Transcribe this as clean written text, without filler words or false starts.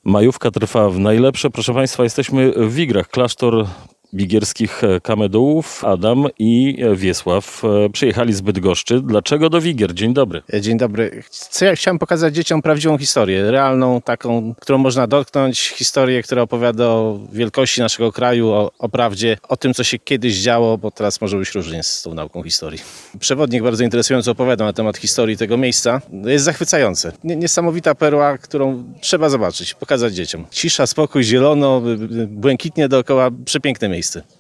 Majówka trwa w najlepsze. Proszę Państwa, jesteśmy w Wigrach, klasztor wigierskich kamedułów. Adam i Wiesław przyjechali z Bydgoszczy. Dlaczego do Wigier? Dzień dobry. Dzień dobry. Ja chciałem pokazać dzieciom prawdziwą historię, realną, taką, którą można dotknąć, historię, która opowiada o wielkości naszego kraju, o prawdzie, o tym, co się kiedyś działo, bo teraz może być różnie z tą nauką historii. Przewodnik bardzo interesująco opowiada na temat historii tego miejsca. Jest zachwycające. Niesamowita perła, którą trzeba zobaczyć, pokazać dzieciom. Cisza, spokój, zielono, błękitnie dookoła, przepiękne miejsce.